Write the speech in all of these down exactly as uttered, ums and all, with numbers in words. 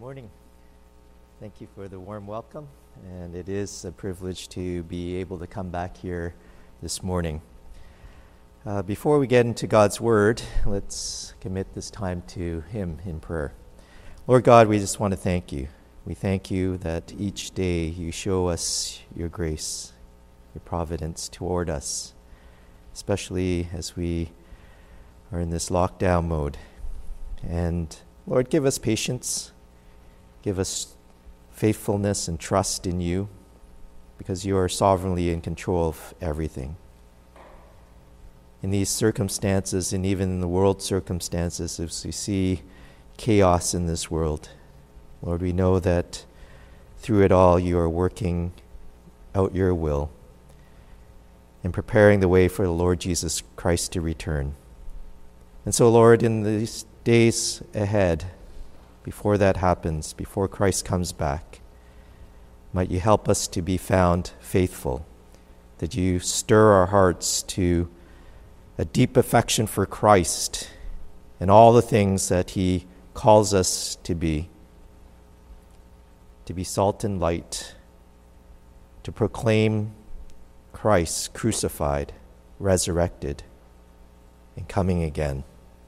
morning. Thank you for the warm welcome, and it is a privilege to be able to come back here this morning. Uh, before we get into God's Word, let's commit this time to Him in prayer. Lord God, we just want to thank you. We thank you that each day you show us your grace, your providence toward us, especially as we are in this lockdown mode. And Lord, give us patience. Give us faithfulness and trust in you, because you are sovereignly in control of everything. In these circumstances, and even in the world circumstances, as we see chaos in this world, Lord, we know that through it all you are working out your will and preparing the way for the Lord Jesus Christ to return. And so, Lord, in these days ahead, before that happens, before Christ comes back, might you help us to be found faithful, that you stir our hearts to a deep affection for Christ and all the things that he calls us to be, to be salt and light, to proclaim Christ crucified, resurrected, and coming again.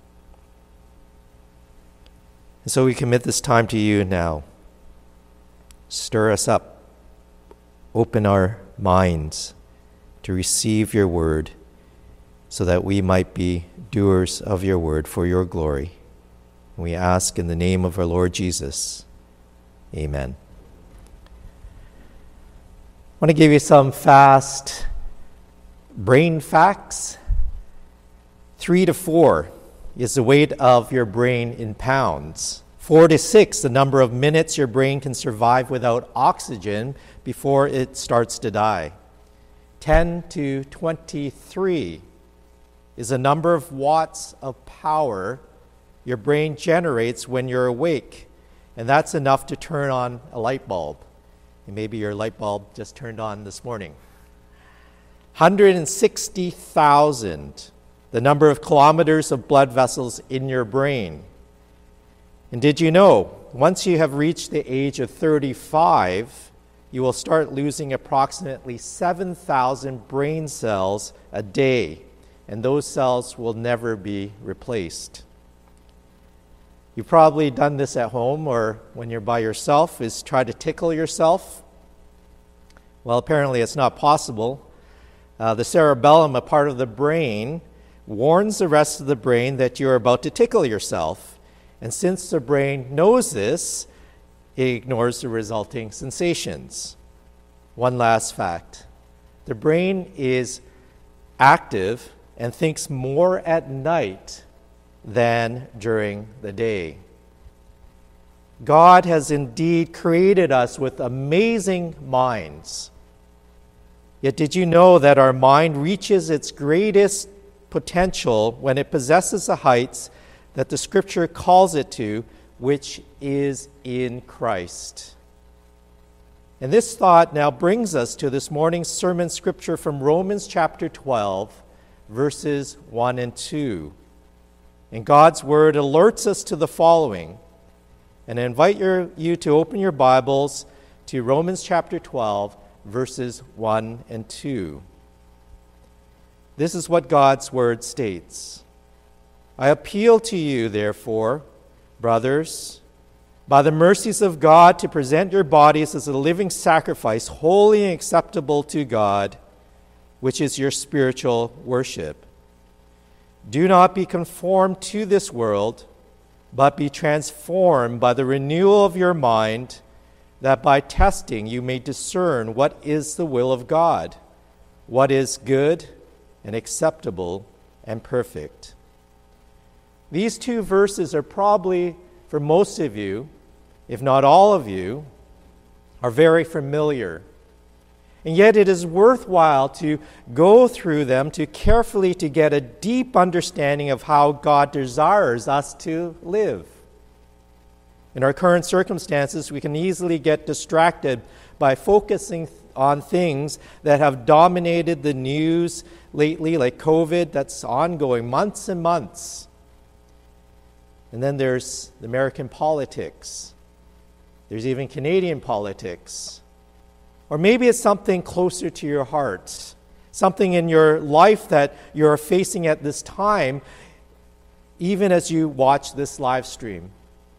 And so we commit this time to you now. Stir us up. Open our minds to receive your word so that we might be doers of your word for your glory. And we ask in the name of our Lord Jesus. Amen. I want to give you some fast brain facts. Three to four is the weight of your brain in pounds. Four to six, the number of minutes your brain can survive without oxygen before it starts to die. Ten to twenty-three is the number of watts of power your brain generates when you're awake. And that's enough to turn on a light bulb. And maybe your light bulb just turned on this morning. one hundred sixty thousand. The number of kilometers of blood vessels in your brain. And did you know, once you have reached the age of thirty-five, you will start losing approximately seven thousand brain cells a day, and those cells will never be replaced. You've probably done this at home or when you're by yourself, is try to tickle yourself. Well, apparently it's not possible. Uh, the cerebellum, a part of the brain, warns the rest of the brain that you're about to tickle yourself. And since the brain knows this, it ignores the resulting sensations. One last fact. The brain is active and thinks more at night than during the day. God has indeed created us with amazing minds. Yet did you know that our mind reaches its greatest potential when it possesses the heights that the Scripture calls it to, which is in Christ? And this thought now brings us to this morning's sermon scripture from Romans chapter twelve, verses one and two. And God's word alerts us to the following. And I invite your, you to open your Bibles to Romans chapter twelve, verses one and two. This is what God's word states. I appeal to you, therefore, brothers, by the mercies of God, to present your bodies as a living sacrifice, holy and acceptable to God, which is your spiritual worship. Do not be conformed to this world, but be transformed by the renewal of your mind, that by testing you may discern what is the will of God, what is good and acceptable and perfect. These two verses are probably, for most of you, if not all of you, are very familiar. And yet it is worthwhile to go through them to carefully to get a deep understanding of how God desires us to live. In our current circumstances, we can easily get distracted by focusing on things that have dominated the news lately, like COVID, that's ongoing months and months. And then there's the American politics. There's even Canadian politics. Or maybe it's something closer to your heart, something in your life that you're facing at this time, even as you watch this live stream.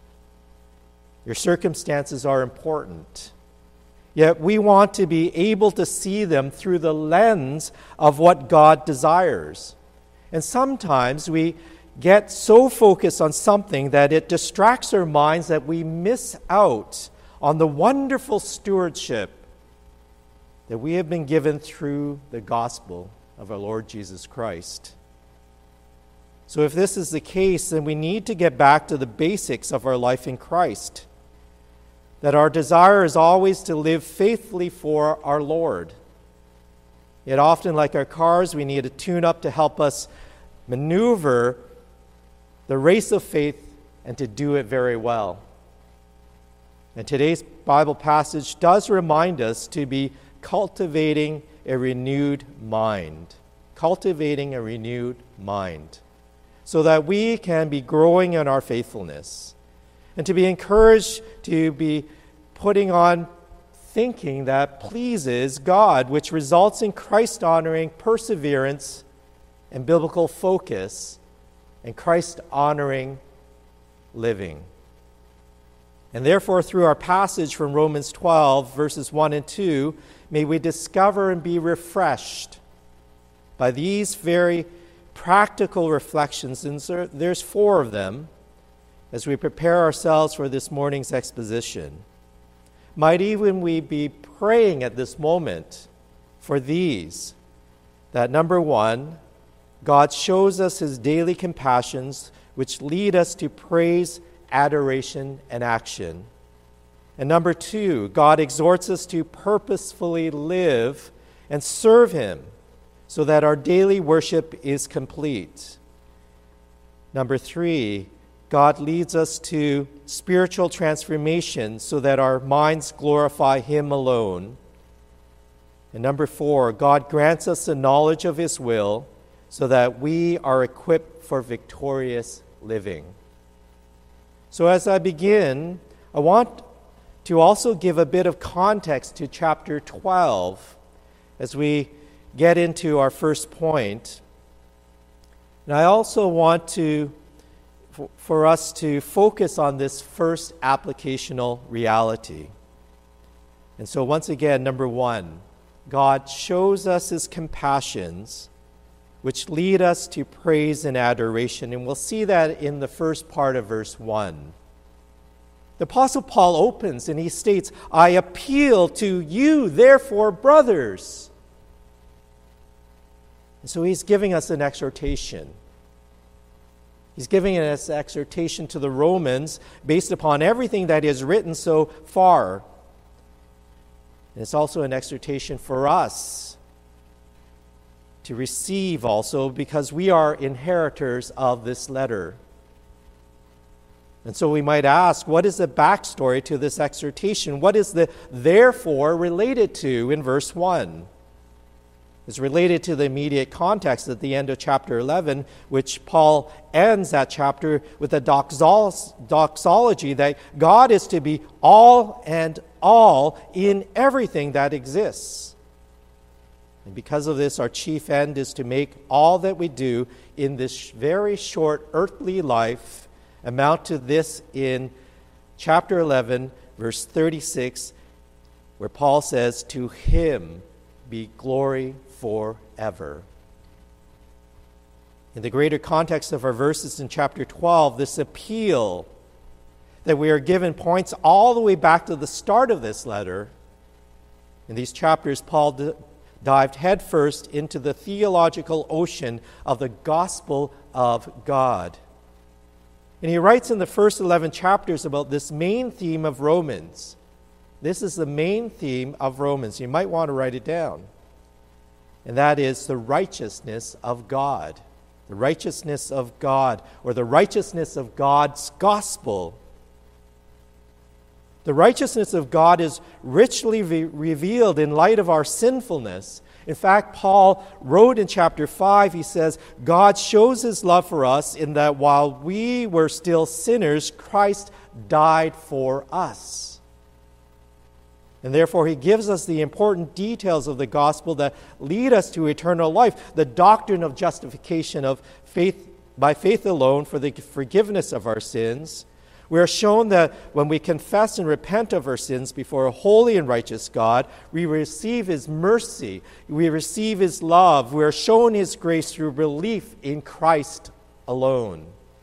Your circumstances are important. Yet we want to be able to see them through the lens of what God desires. And sometimes we get so focused on something that it distracts our minds that we miss out on the wonderful stewardship that we have been given through the gospel of our Lord Jesus Christ. So if this is the case, then we need to get back to the basics of our life in Christ. That our desire is always to live faithfully for our Lord. Yet often, like our cars, we need a tune-up to help us maneuver the race of faith and to do it very well. And today's Bible passage does remind us to be cultivating a renewed mind. Cultivating a renewed mind. So that we can be growing in our faithfulness. And to be encouraged to be putting on thinking that pleases God, which results in Christ-honoring perseverance and biblical focus and Christ-honoring living. And therefore, through our passage from Romans twelve, verses one and two, may we discover and be refreshed by these very practical reflections. And there's four of them as we prepare ourselves for this morning's exposition. Might even we be praying at this moment for these, that number one, God shows us his daily compassions, which lead us to praise, adoration, and action. And number two, God exhorts us to purposefully live and serve him so that our daily worship is complete. Number three, God leads us to spiritual transformation so that our minds glorify him alone. And number four, God grants us the knowledge of his will so that we are equipped for victorious living. So as I begin, I want to also give a bit of context to chapter twelve as we get into our first point. And I also want to for us to focus on this first applicational reality. And so once again, number one, God shows us his compassions, which lead us to praise and adoration. And we'll see that in the first part of verse one. The Apostle Paul opens and he states, I appeal to you, therefore, brothers. And so he's giving us an exhortation. He's giving us exhortation to the Romans based upon everything that he has written so far. And it's also an exhortation for us to receive also because we are inheritors of this letter. And so we might ask, what is the backstory to this exhortation? What is the therefore related to in verse one? It's related to the immediate context at the end of chapter eleven, which Paul ends that chapter with a doxology that God is to be all and all in everything that exists. And because of this, our chief end is to make all that we do in this very short earthly life amount to this in chapter eleven, verse thirty-six, where Paul says, to him be glory forever. In the greater context of our verses in chapter twelve, this appeal that we are given points all the way back to the start of this letter. In these chapters, Paul d- dived headfirst into the theological ocean of the gospel of God. And he writes in the first eleven chapters about this main theme of Romans. This is the main theme of Romans. You might want to write it down. And that is the righteousness of God. The righteousness of God, or the righteousness of God's gospel. The righteousness of God is richly re- revealed in light of our sinfulness. In fact, Paul wrote in chapter five, he says, God shows his love for us in that while we were still sinners, Christ died for us. And therefore, he gives us the important details of the gospel that lead us to eternal life, the doctrine of justification of faith by faith alone for the forgiveness of our sins. We are shown that when we confess and repent of our sins before a holy and righteous God, we receive his mercy, we receive his love, we are shown his grace through belief in Christ alone.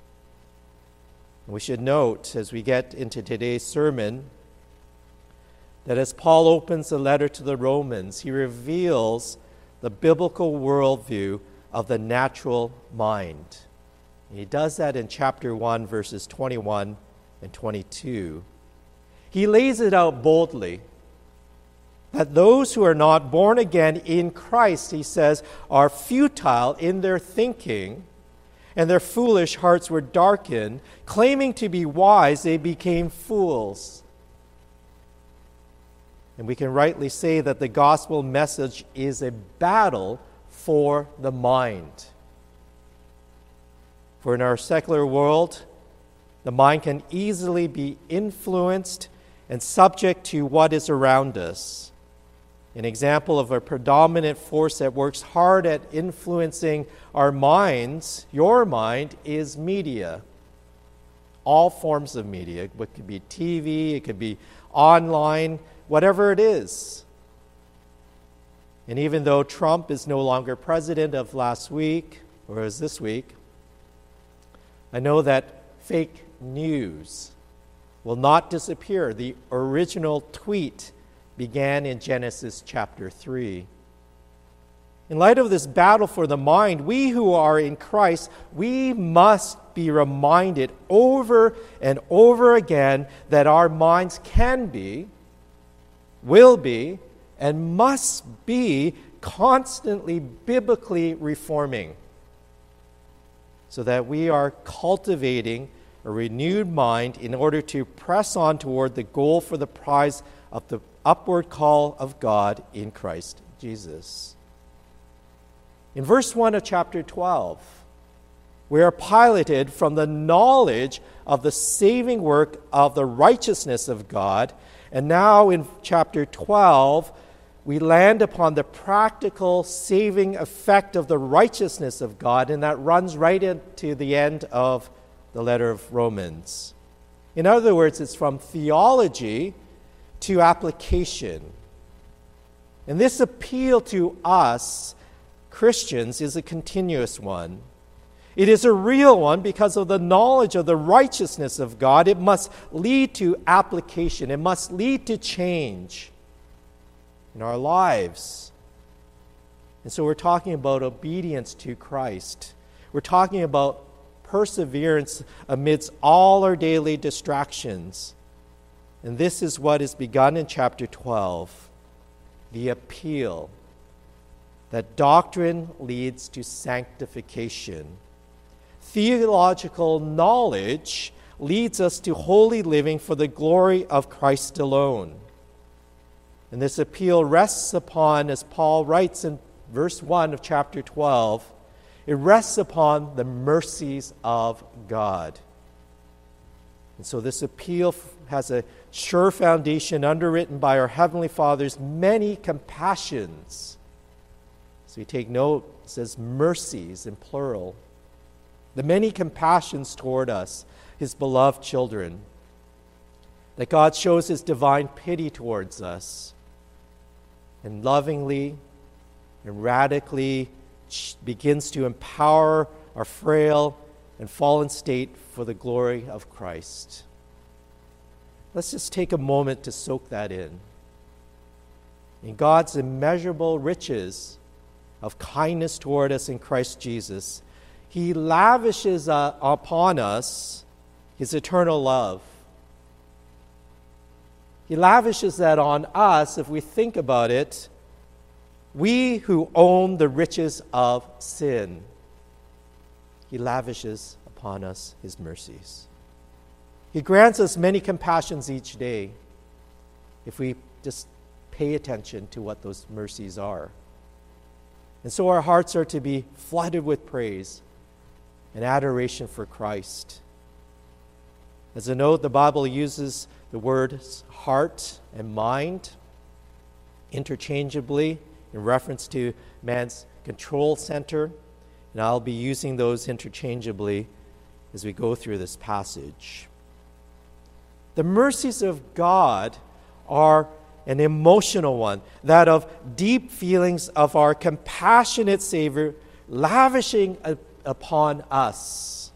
We should note, as we get into today's sermon, that as Paul opens the letter to the Romans, he reveals the biblical worldview of the natural mind. And he does that in chapter one, verses twenty-one and twenty-two. He lays it out boldly that those who are not born again in Christ, he says, are futile in their thinking, and their foolish hearts were darkened. Claiming to be wise, they became fools. And we can rightly say that the gospel message is a battle for the mind. For in our secular world, the mind can easily be influenced and subject to what is around us. An example of a predominant force that works hard at influencing our minds, your mind, is media. All forms of media. It could be T V, it could be online, whatever it is. And even though Trump is no longer president of last week, or is this week, I know that fake news will not disappear. The original tweet began in Genesis chapter three. In light of this battle for the mind, we who are in Christ, we must be reminded over and over again that our minds can be, will be, and must be constantly biblically reforming, so that we are cultivating a renewed mind in order to press on toward the goal for the prize of the upward call of God in Christ Jesus. In verse one of chapter twelve, we are piloted from the knowledge of the saving work of the righteousness of God. And now in chapter twelve, we land upon the practical saving effect of the righteousness of God, and that runs right into the end of the letter of Romans. In other words, it's from theology to application. And this appeal to us, Christians, is a continuous one. It is a real one because of the knowledge of the righteousness of God. It must lead to application. It must lead to change in our lives. And so we're talking about obedience to Christ. We're talking about perseverance amidst all our daily distractions. And this is what is begun in chapter twelve, the appeal that doctrine leads to sanctification. Theological knowledge leads us to holy living for the glory of Christ alone. And this appeal rests upon, as Paul writes in verse one of chapter twelve, it rests upon the mercies of God. And so this appeal has a sure foundation underwritten by our Heavenly Father's many compassions. So we take note, it says mercies in plural. The many compassions toward us, his beloved children. That God shows his divine pity towards us and lovingly and radically begins to empower our frail and fallen state for the glory of Christ. Let's just take a moment to soak that in. In God's immeasurable riches of kindness toward us in Christ Jesus, he lavishes uh, upon us his eternal love. He lavishes that on us, if we think about it, we who own the riches of sin. He lavishes upon us his mercies. He grants us many compassions each day if we just pay attention to what those mercies are. And so our hearts are to be flooded with praise and adoration for Christ. As a note, the Bible uses the words heart and mind interchangeably in reference to man's control center, and I'll be using those interchangeably as we go through this passage. The mercies of God are an emotional one, that of deep feelings of our compassionate Savior lavishing a, upon us,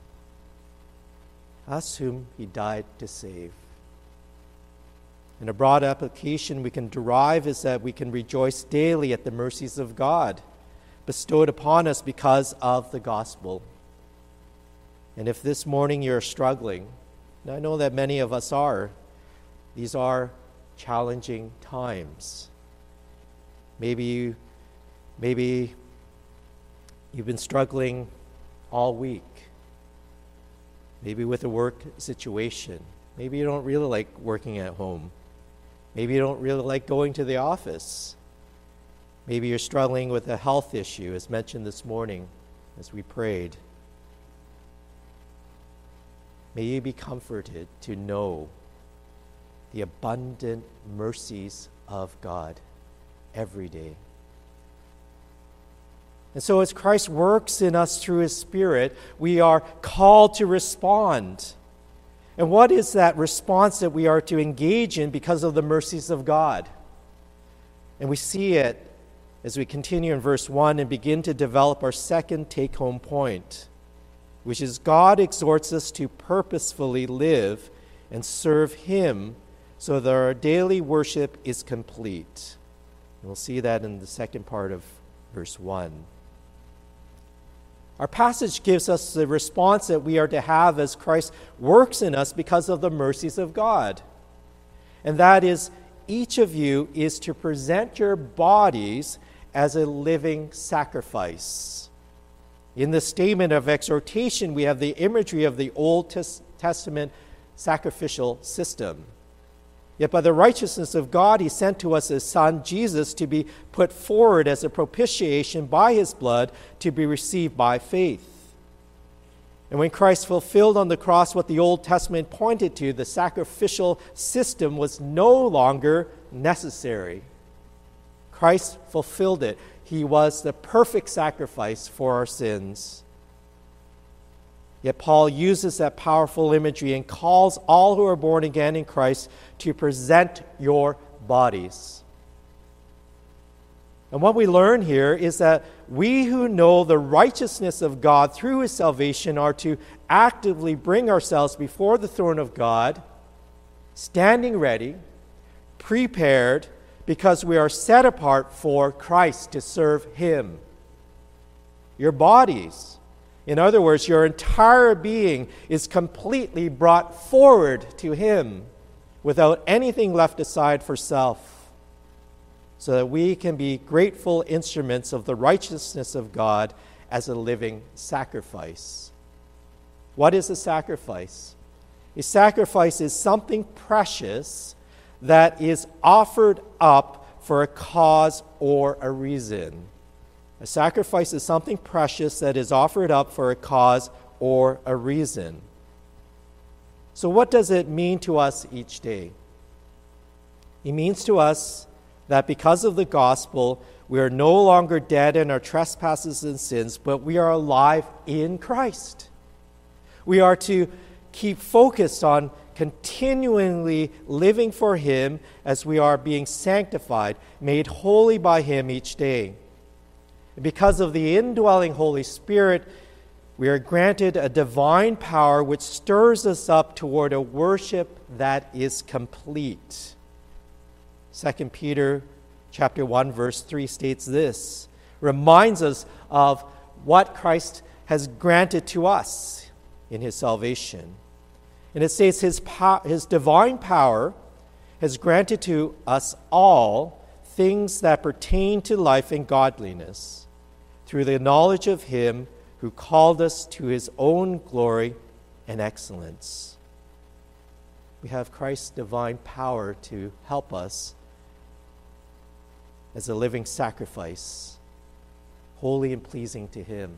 us whom he died to save. And a broad application we can derive is that we can rejoice daily at the mercies of God bestowed upon us because of the gospel. And if this morning you're struggling, and I know that many of us are, these are challenging times. Maybe you, maybe you've been struggling all week. Maybe with a work situation. Maybe you don't really like working at home. Maybe you don't really like going to the office. Maybe you're struggling with a health issue, as mentioned this morning as we prayed. May you be comforted to know the abundant mercies of God every day. And so as Christ works in us through his Spirit, we are called to respond. And what is that response that we are to engage in because of the mercies of God? And we see it as we continue in verse one and begin to develop our second take-home point, which is God exhorts us to purposefully live and serve him so that our daily worship is complete. And we'll see that in the second part of verse one. Our passage gives us the response that we are to have as Christ works in us because of the mercies of God. And that is, each of you is to present your bodies as a living sacrifice. In the statement of exhortation, we have the imagery of the Old Testament sacrificial system. Yet by the righteousness of God, he sent to us his Son, Jesus, to be put forward as a propitiation by his blood to be received by faith. And when Christ fulfilled on the cross what the Old Testament pointed to, the sacrificial system was no longer necessary. Christ fulfilled it. He was the perfect sacrifice for our sins. Yet Paul uses that powerful imagery and calls all who are born again in Christ to present your bodies. And what we learn here is that we who know the righteousness of God through his salvation are to actively bring ourselves before the throne of God, standing ready, prepared, because we are set apart for Christ to serve him. Your bodies, in other words, your entire being is completely brought forward to him without anything left aside for self, so that we can be grateful instruments of the righteousness of God as a living sacrifice. What is a sacrifice? A sacrifice is something precious that is offered up for a cause or a reason. A sacrifice is something precious that is offered up for a cause or a reason. So what does it mean to us each day? It means to us that because of the gospel, we are no longer dead in our trespasses and sins, but we are alive in Christ. We are to keep focused on continually living for him as we are being sanctified, made holy by him each day. And because of the indwelling Holy Spirit, we are granted a divine power which stirs us up toward a worship that is complete. Second Peter chapter one, verse three states this, reminds us of what Christ has granted to us in his salvation. And it states his, pow- his divine power has granted to us all things that pertain to life and godliness through the knowledge of him who called us to his own glory and excellence. We have Christ's divine power to help us as a living sacrifice, holy and pleasing to him.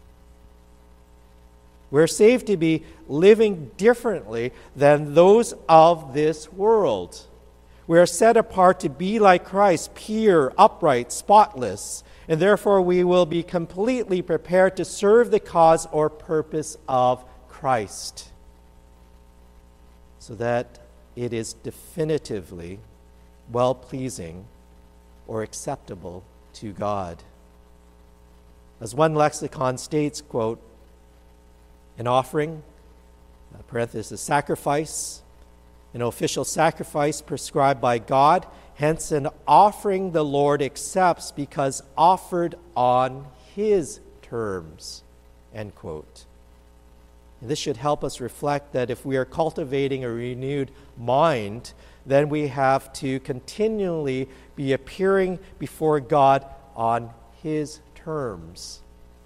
We're saved to be living differently than those of this world. We are set apart to be like Christ, pure, upright, spotless, and therefore we will be completely prepared to serve the cause or purpose of Christ, so that it is definitively well-pleasing or acceptable to God. As one lexicon states, quote, an offering, parenthesis, sacrifice, an official sacrifice prescribed by God, hence an offering the Lord accepts because offered on his terms, end quote. And this should help us reflect that if we are cultivating a renewed mind, then we have to continually be appearing before God on his terms.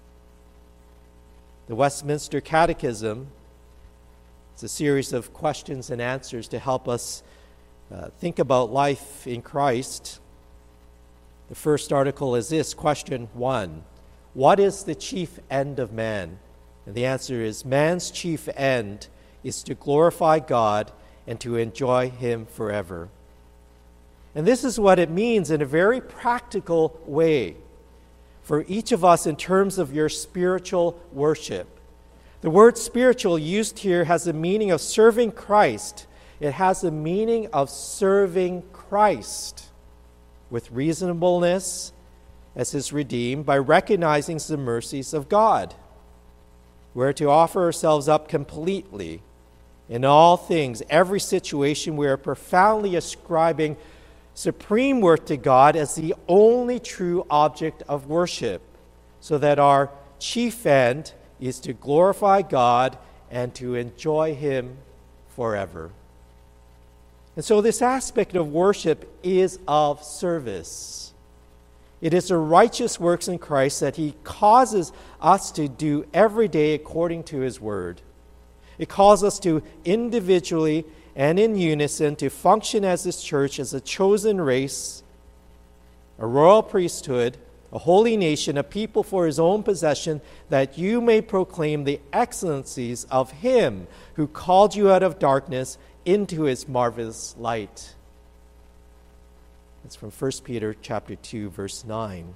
The Westminster Catechism is a series of questions and answers to help us uh, think about life in Christ. The first article is this, question one. What is the chief end of man? And the answer is, man's chief end is to glorify God and to enjoy him forever. And this is what it means in a very practical way for each of us in terms of your spiritual worship. The word spiritual used here has the meaning of serving Christ. It has the meaning of serving Christ with reasonableness as his redeemed by recognizing the mercies of God. We're to offer ourselves up completely in all things, every situation. We are profoundly ascribing supreme worth to God as the only true object of worship, so that our chief end is to glorify God and to enjoy him forever. And so this aspect of worship is of service. It is the righteous works in Christ that he causes us to do every day according to his word. It calls us to individually and in unison to function as his church, as a chosen race, a royal priesthood, a holy nation, a people for his own possession, that you may proclaim the excellencies of him who called you out of darkness into his marvelous light. It's from First Peter chapter two, verse nine.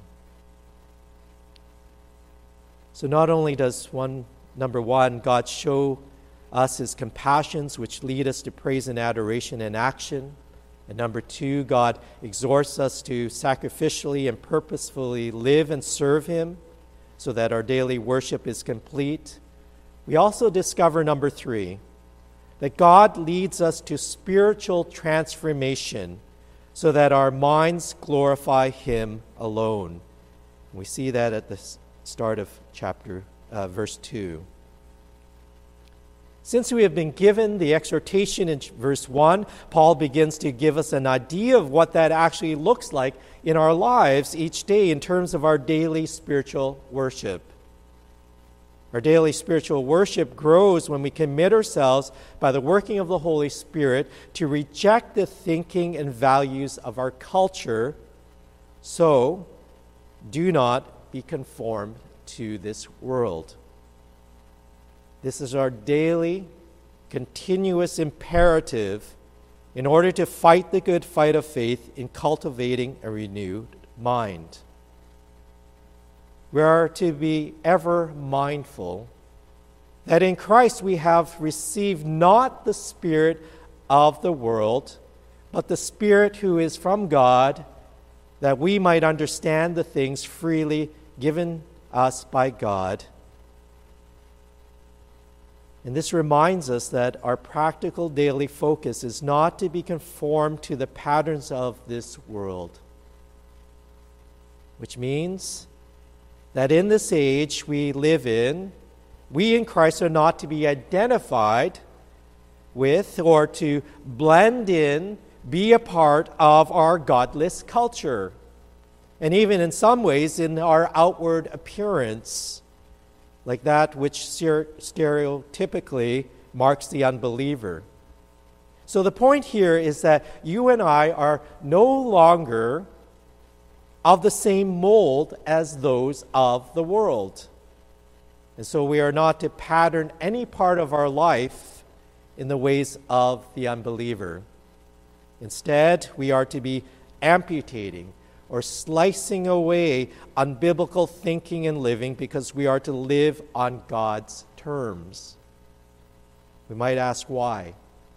So not only does one, number one, God show us his compassions, which lead us to praise and adoration and action. And number two, God exhorts us to sacrificially and purposefully live and serve him so that our daily worship is complete. We also discover, number three, that God leads us to spiritual transformation so that our minds glorify him alone. We see that at the start of chapter, uh, verse two. Since we have been given the exhortation in verse one, Paul begins to give us an idea of what that actually looks like in our lives each day in terms of our daily spiritual worship. Our daily spiritual worship grows when we commit ourselves by the working of the Holy Spirit to reject the thinking and values of our culture. So, do not be conformed to this world. This is our daily, continuous imperative in order to fight the good fight of faith in cultivating a renewed mind. We are to be ever mindful that in Christ we have received not the spirit of the world, but the Spirit who is from God, that we might understand the things freely given us by God. And this reminds us that our practical daily focus is not to be conformed to the patterns of this world, which means that in this age we live in, we in Christ are not to be identified with or to blend in, be a part of our godless culture, and even in some ways in our outward appearance, like that which stereotypically marks the unbeliever. So the point here is that you and I are no longer of the same mold as those of the world. And so we are not to pattern any part of our life in the ways of the unbeliever. Instead, we are to be amputating or slicing away unbiblical thinking and living because we are to live on God's terms. We might ask why.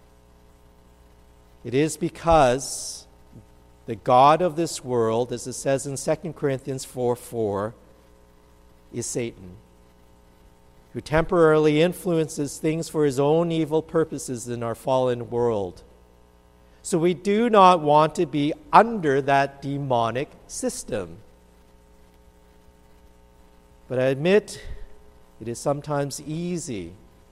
It is because the God of this world, as it says in Second Corinthians four four, is Satan, who temporarily influences things for his own evil purposes in our fallen world. So we do not want to be under that demonic system. But I admit it is sometimes easy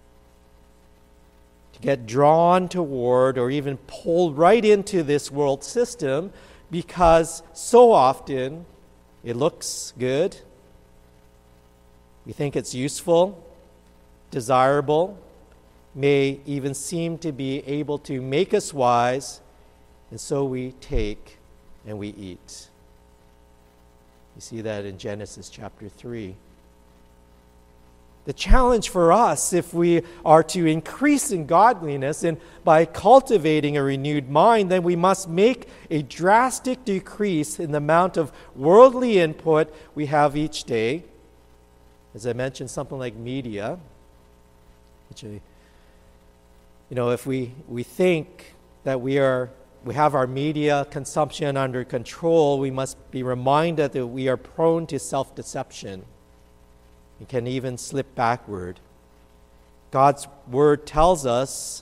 to get drawn toward or even pulled right into this world system because so often it looks good. We think it's useful, desirable, may even seem to be able to make us wise, and so we take and we eat. You see that in Genesis chapter three. The challenge for us, if we are to increase in godliness and by cultivating a renewed mind, then we must make a drastic decrease in the amount of worldly input we have each day. As I mentioned, something like media, which, you know, if we, we think that we are we have our media consumption under control, we must be reminded that we are prone to self-deception. We can even slip backward. God's word tells us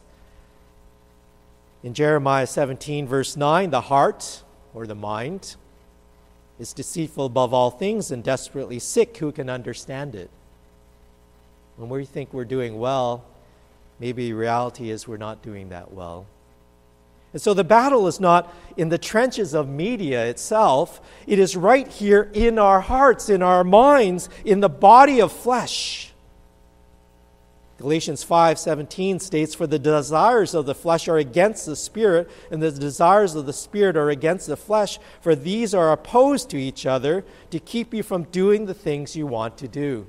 in Jeremiah seventeen, verse nine, the heart, or the mind, is deceitful above all things and desperately sick. Who can understand it? When we think we're doing well, maybe reality is we're not doing that well. And so the battle is not in the trenches of media itself. It is right here in our hearts, in our minds, in the body of flesh. Galatians five seventeen states, "For the desires of the flesh are against the Spirit, and the desires of the Spirit are against the flesh, for these are opposed to each other to keep you from doing the things you want to do."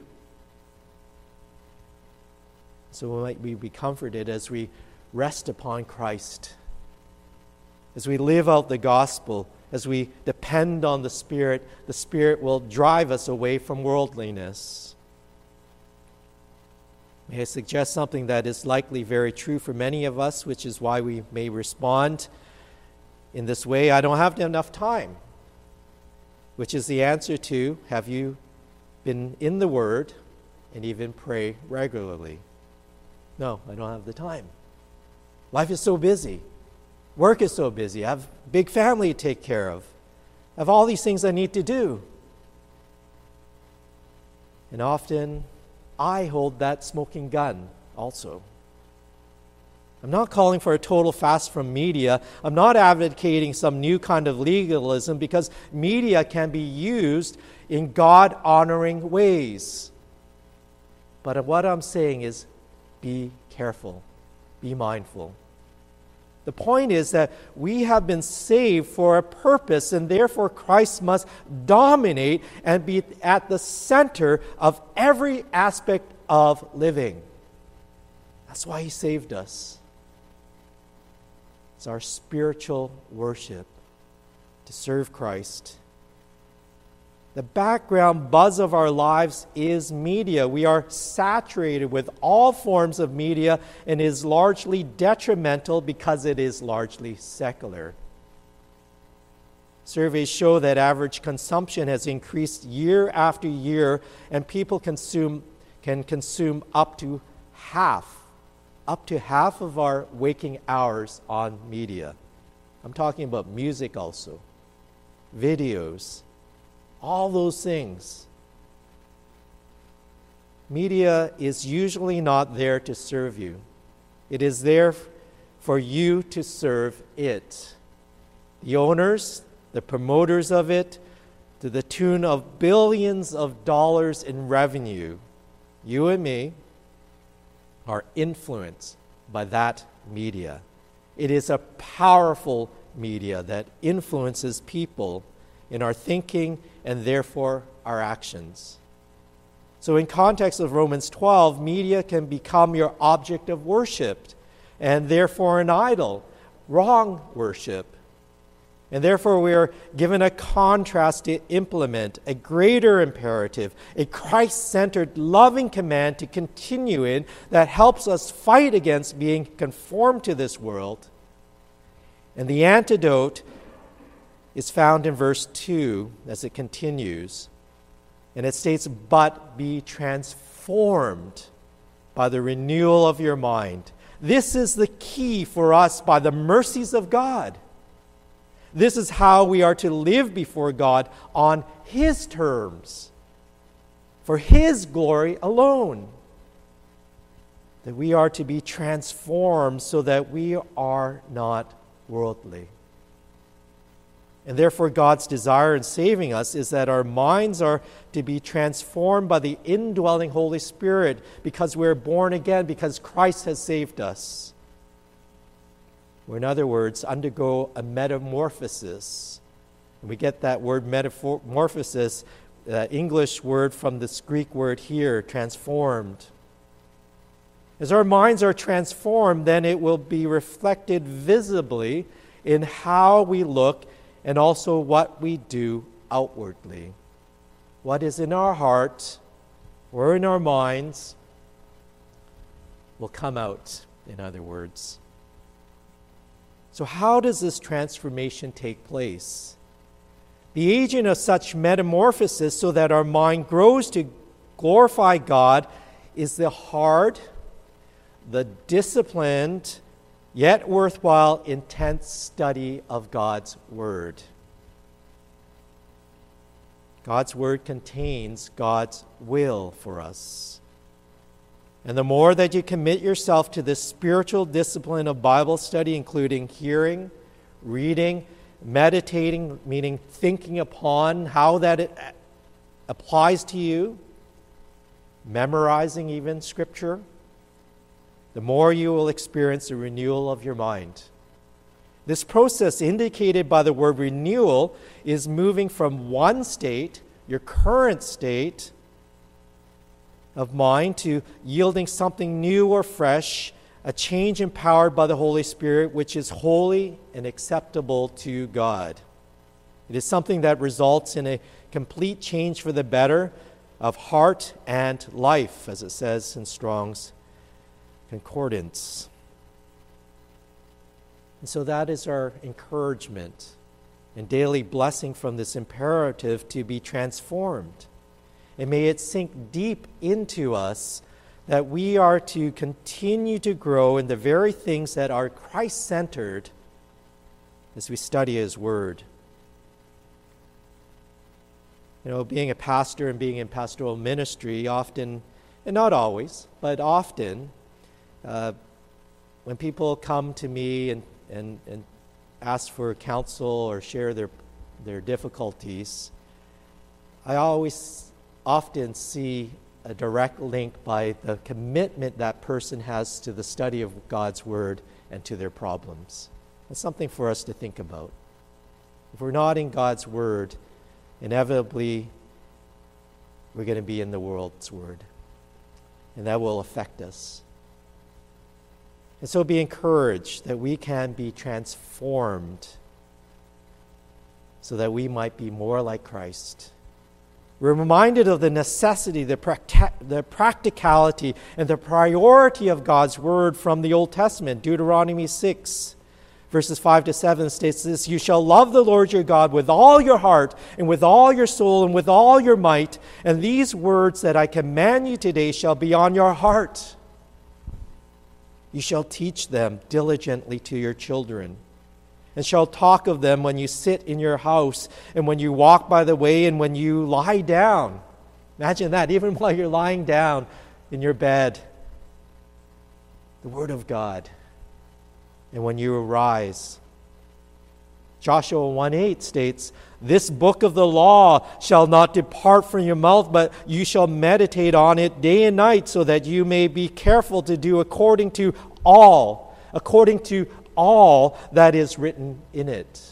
So we might be comforted as we rest upon Christ, as we live out the gospel, as we depend on the Spirit. The Spirit will drive us away from worldliness. May I suggest something that is likely very true for many of us, which is why we may respond in this way: I don't have enough time. Which is the answer to, have you been in the Word and even pray regularly? No, I don't have the time. Life is so busy. Work is so busy. I have a big family to take care of. I have all these things I need to do. And often, I hold that smoking gun also. I'm not calling for a total fast from media. I'm not advocating some new kind of legalism, because media can be used in God-honoring ways. But what I'm saying is, be careful. Be mindful. The point is that we have been saved for a purpose, and therefore Christ must dominate and be at the center of every aspect of living. That's why He saved us. It's our spiritual worship to serve Christ. The background buzz of our lives is media. We are saturated with all forms of media, and it is largely detrimental because it is largely secular. Surveys show that average consumption has increased year after year, and people consume can consume up to half, up to half of our waking hours on media. I'm talking about music also, videos, all those things. Media is usually not there to serve you. It is there for you to serve it. The owners, the promoters of it, to the tune of billions of dollars in revenue, you and me are influenced by that media. It is a powerful media that influences people in our thinking and therefore our actions. So in context of Romans twelve, media can become your object of worship and therefore an idol. wrong worship. And therefore we are given a contrast to implement, a greater imperative, a Christ-centered, loving command to continue in that helps us fight against being conformed to this world. And the antidote is found in verse two as it continues. And it states, "But be transformed by the renewal of your mind." This is the key for us by the mercies of God. This is how we are to live before God on His terms, for His glory alone. That we are to be transformed so that we are not worldly. And therefore God's desire in saving us is that our minds are to be transformed by the indwelling Holy Spirit because we're born again, because Christ has saved us. Or in other words, undergo a metamorphosis. And we get that word metamorphosis, uh, English word from this Greek word here, transformed. As our minds are transformed, then it will be reflected visibly in how we look and also what we do outwardly. What is in our heart or in our minds will come out, in other words. So how does this transformation take place? The agent of such metamorphosis so that our mind grows to glorify God is the hard, the disciplined, yet worthwhile, intense study of God's Word. God's Word contains God's will for us. And the more that you commit yourself to this spiritual discipline of Bible study, including hearing, reading, meditating, meaning thinking upon how that it applies to you, memorizing even Scripture, the more you will experience a renewal of your mind. This process indicated by the word renewal is moving from one state, your current state of mind, to yielding something new or fresh, a change empowered by the Holy Spirit, which is holy and acceptable to God. It is something that results in a complete change for the better of heart and life, as it says in Strong's Concordance. And so that is our encouragement and daily blessing from this imperative to be transformed. And may it sink deep into us that we are to continue to grow in the very things that are Christ-centered as we study His Word. You know, being a pastor and being in pastoral ministry often, and not always, but often, uh, when people come to me and, and, and ask for counsel or share their, their difficulties, I always often see a direct link by the commitment that person has to the study of God's Word and to their problems. That's something for us to think about. If we're not in God's Word, inevitably we're going to be in the world's word, and that will affect us. And so be encouraged that we can be transformed so that we might be more like Christ. We're reminded of the necessity, the, practi- the practicality, and the priority of God's Word from the Old Testament. Deuteronomy six, verses five to seven states this: "You shall love the Lord your God with all your heart, and with all your soul, and with all your might. And these words that I command you today shall be on your heart. You shall teach them diligently to your children, and shall talk of them when you sit in your house, and when you walk by the way, and when you lie down." Imagine that, even while you're lying down in your bed. The Word of God. And when you arise. Joshua one eight states, "This book of the law shall not depart from your mouth, but you shall meditate on it day and night, so that you may be careful to do according to all, according to all that is written in it."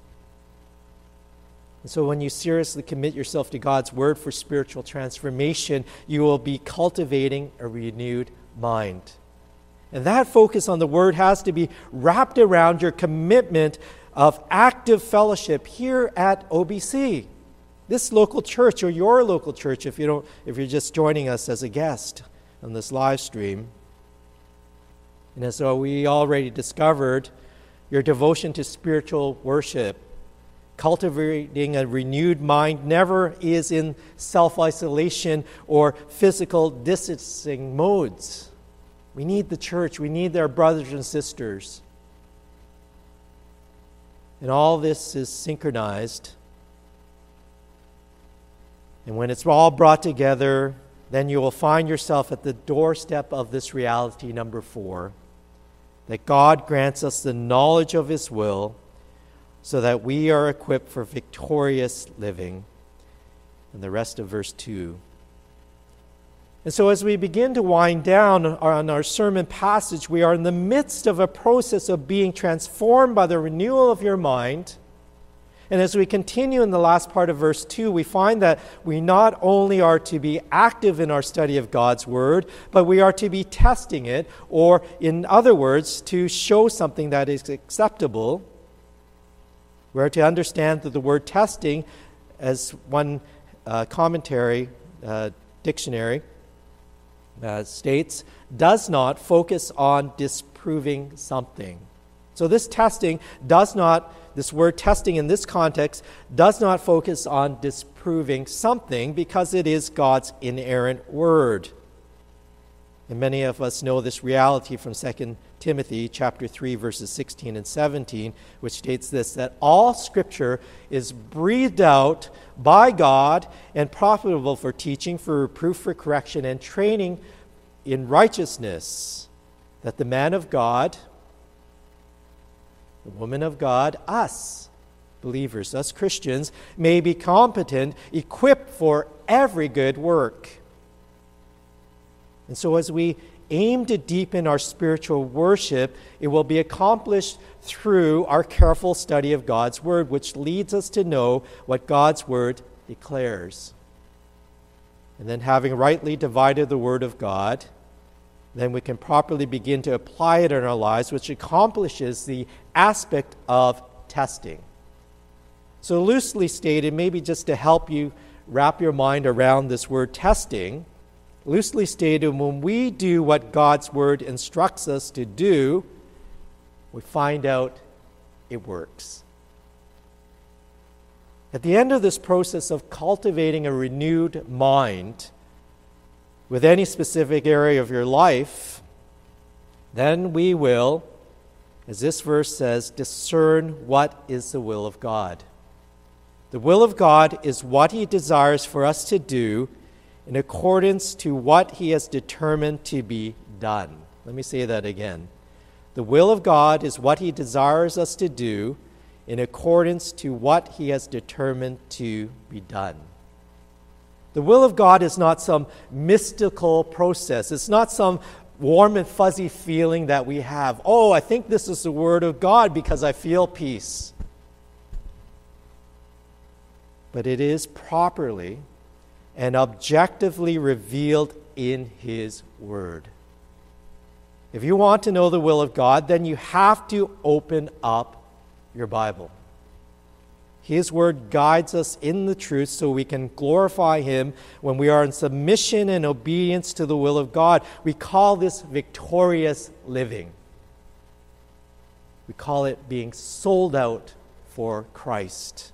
And so when you seriously commit yourself to God's Word for spiritual transformation, you will be cultivating a renewed mind. And that focus on the Word has to be wrapped around your commitment of active fellowship here at O B C, this local church, or your local church if you don't, if you're just joining us as a guest on this live stream. And as we already discovered, your devotion to spiritual worship, cultivating a renewed mind, never is in self-isolation or physical distancing modes. We need the church. We need our brothers and sisters. And all this is synchronized. And when it's all brought together, then you will find yourself at the doorstep of this reality, number four, that God grants us the knowledge of His will so that we are equipped for victorious living. And the rest of verse two. And so as we begin to wind down on our sermon passage, we are in the midst of a process of being transformed by the renewal of your mind. And as we continue in the last part of verse two, we find that we not only are to be active in our study of God's Word, but we are to be testing it, or in other words, to show something that is acceptable. We are to understand that the word testing, as one uh, commentary, uh, dictionary, Uh, states, does not focus on disproving something. So this testing does not, this word testing in this context, does not focus on disproving something because it is God's inerrant word. And many of us know this reality from Second Timothy chapter three, verses sixteen and seventeen, which states this, that all Scripture is breathed out by God and profitable for teaching, for reproof, for correction, and training in righteousness, that the man of God, the woman of God, us, believers, us Christians, may be competent, equipped for every good work. And so as we aim to deepen our spiritual worship, it will be accomplished through our careful study of God's Word, which leads us to know what God's Word declares. And then, having rightly divided the Word of God, then we can properly begin to apply it in our lives, which accomplishes the aspect of testing. So loosely stated, maybe just to help you wrap your mind around this word testing, loosely stated, when we do what God's Word instructs us to do, we find out it works. At the end of this process of cultivating a renewed mind with any specific area of your life, then we will, as this verse says, discern what is the will of God. The will of God is what He desires for us to do in accordance to what He has determined to be done. Let me say that again. The will of God is what He desires us to do in accordance to what He has determined to be done. The will of God is not some mystical process. It's not some warm and fuzzy feeling that we have. Oh, I think this is the Word of God because I feel peace. But it is properly and objectively revealed in His Word. If you want to know the will of God, then you have to open up your Bible. His Word guides us in the truth so we can glorify Him when we are in submission and obedience to the will of God. We call this victorious living. We call it being sold out for Christ.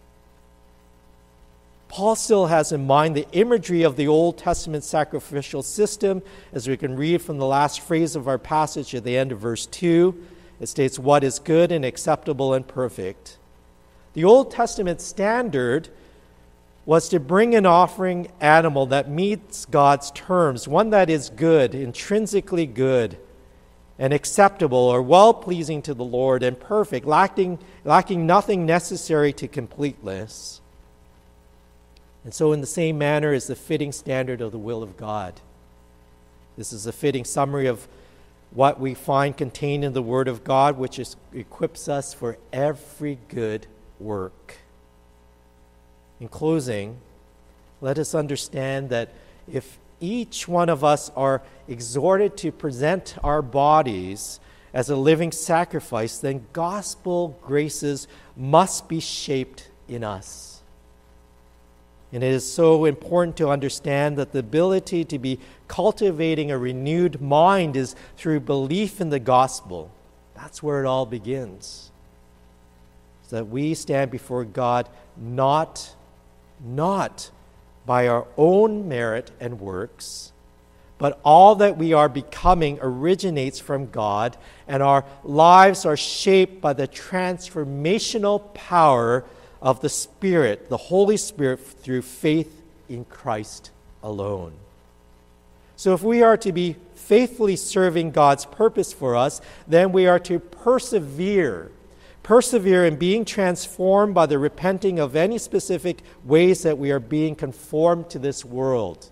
Paul still has in mind the imagery of the Old Testament sacrificial system, as we can read from the last phrase of our passage at the end of verse two. It states, what is good and acceptable and perfect. The Old Testament standard was to bring an offering animal that meets God's terms, one that is good, intrinsically good, and acceptable or well-pleasing to the Lord and perfect, lacking, lacking nothing necessary to completeness. And so in the same manner is the fitting standard of the will of God. This is a fitting summary of what we find contained in the Word of God, which is, equips us for every good work. In closing, let us understand that if each one of us are exhorted to present our bodies as a living sacrifice, then gospel graces must be shaped in us. And it is so important to understand that the ability to be cultivating a renewed mind is through belief in the gospel. That's where it all begins. So that we stand before God not, not by our own merit and works, but all that we are becoming originates from God, and our lives are shaped by the transformational power of the Spirit, the Holy Spirit, through faith in Christ alone. So if we are to be faithfully serving God's purpose for us, then we are to persevere. Persevere in being transformed by the repenting of any specific ways that we are being conformed to this world.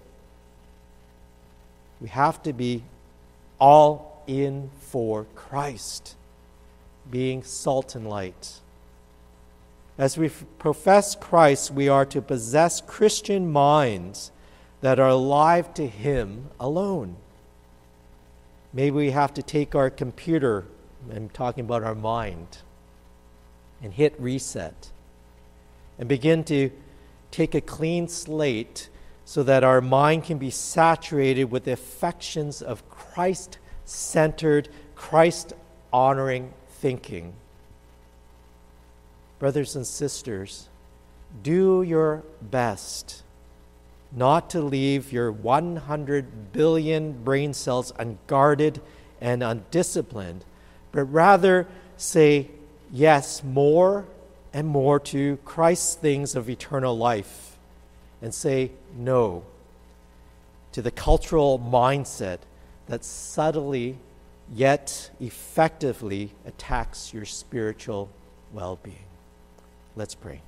We have to be all in for Christ, being salt and light. As we profess Christ, we are to possess Christian minds that are alive to Him alone. Maybe we have to take our computer, I'm talking about our mind, and hit reset and begin to take a clean slate so that our mind can be saturated with the affections of Christ-centered, Christ-honoring thinking. Brothers and sisters, do your best not to leave your one hundred billion brain cells unguarded and undisciplined, but rather say yes more and more to Christ's things of eternal life, and say no to the cultural mindset that subtly yet effectively attacks your spiritual well-being. Let's pray.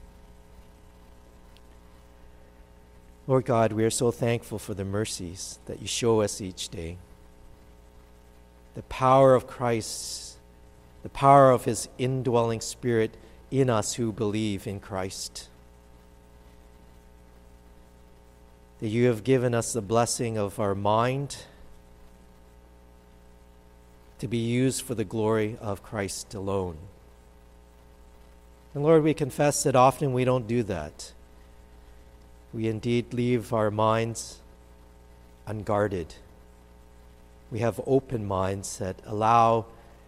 Lord God, we are so thankful for the mercies that you show us each day. The power of Christ, the power of His indwelling Spirit in us who believe in Christ. That you have given us the blessing of our mind to be used for the glory of Christ alone. And Lord, we confess that often we don't do that. We indeed leave our minds unguarded. We have open minds that allow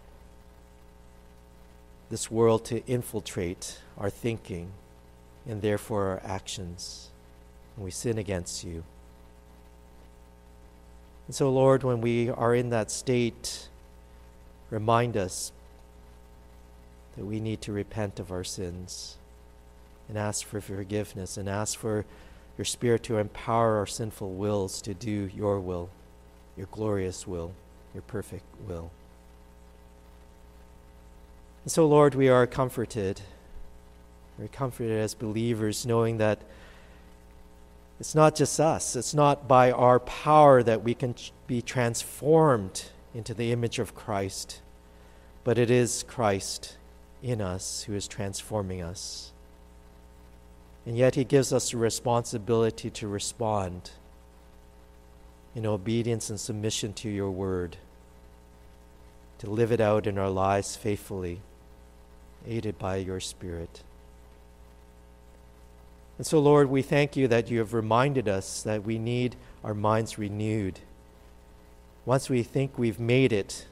this world to infiltrate our thinking and therefore our actions. And we sin against you. And so, Lord, when we are in that state, remind us that we need to repent of our sins and ask for forgiveness and ask for your Spirit to empower our sinful wills to do your will, your glorious will, your perfect will. And so, Lord, we are comforted. We're comforted as believers, knowing that it's not just us. It's not by our power that we can be transformed into the image of Christ, but it is Christ in us who is transforming us. And yet He gives us the responsibility to respond in obedience and submission to your word, to live it out in our lives faithfully, aided by your Spirit. And so, Lord, we thank you that you have reminded us that we need our minds renewed. Once we think we've made it,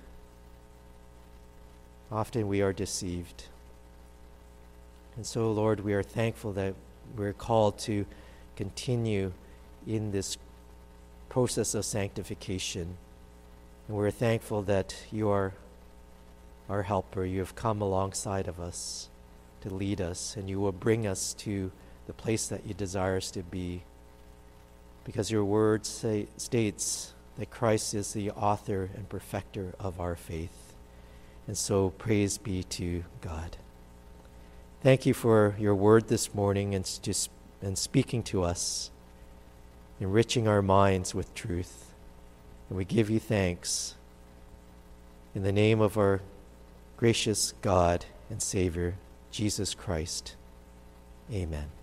often we are deceived. And so, Lord, we are thankful that we're called to continue in this process of sanctification. And we're thankful that you are our helper. You have come alongside of us to lead us, and you will bring us to the place that you desire us to be, because your word say, states that Christ is the author and perfecter of our faith. And so praise be to God. Thank you for your word this morning and, just, and speaking to us, enriching our minds with truth. And we give you thanks in the name of our gracious God and Savior, Jesus Christ. Amen.